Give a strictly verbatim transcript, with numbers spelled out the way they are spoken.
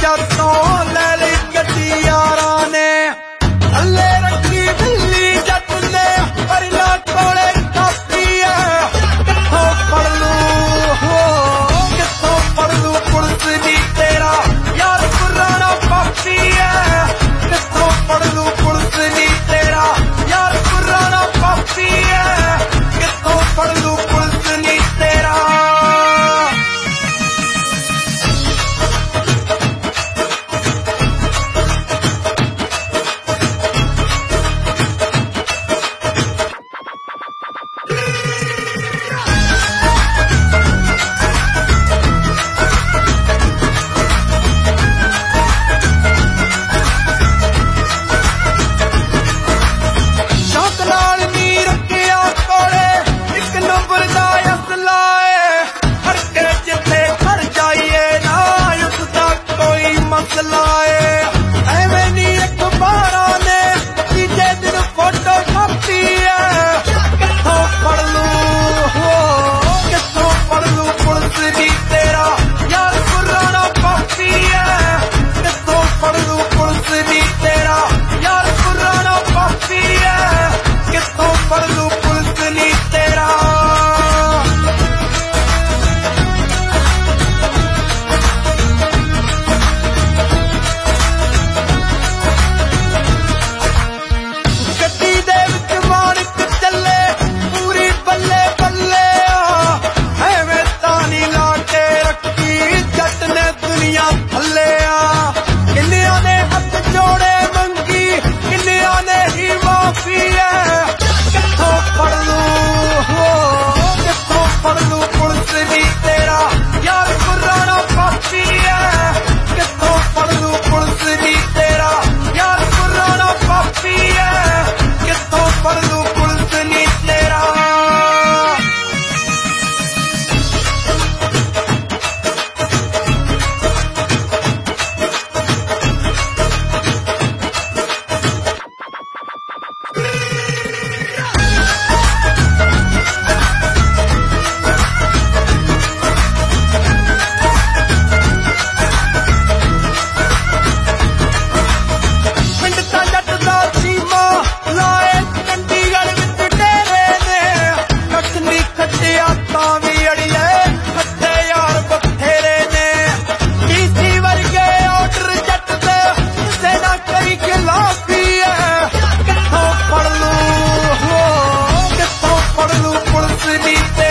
जटों ले ली गड्डी यारा ने थल्ले रखी बिल्ली जट ने पर ना कोले कापी है किथों पढ़ लू हो किथों पढ़ लू पुलिस दी तेरा यार पुराना पापी है किथों पढ़ लू पुलिस दी तेरा यार पुराना पापी है किथों पढ़ लू पुलिस दी तेरा पुलिस दी